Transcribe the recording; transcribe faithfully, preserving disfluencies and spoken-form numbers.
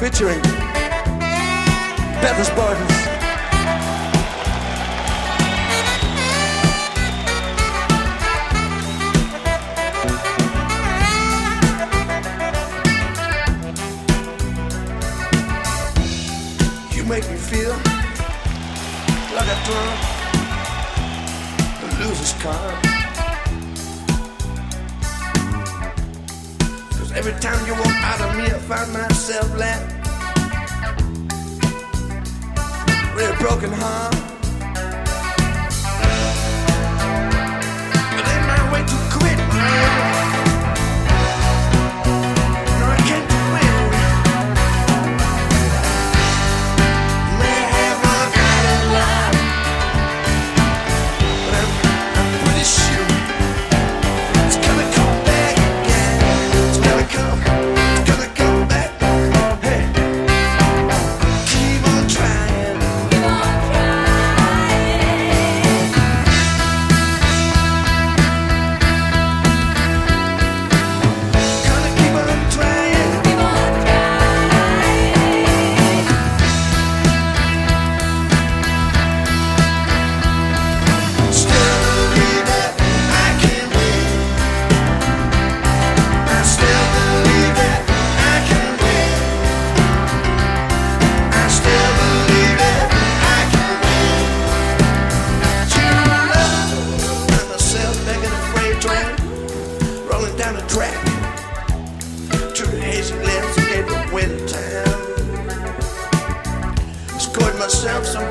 featuring Better Spartans. You make me feel like a drunk, a loser's card. Cause every time you walk out of me, I find myself left with a broken heart. But ain't my way to quit, man. No, I can't do it. May have I got a lot, but I'm, I'm pretty sure it's gonna come back again. It's gonna come, it's gonna come back. Hey, keep on trying. Keep on Gonna keep on trying. Keep on Still believe that I can win. I still believe that I can win. I still believe that I can win. True love. Find myself back in a freight train, rolling down the track through the hazy landscape of winter time. Scored myself some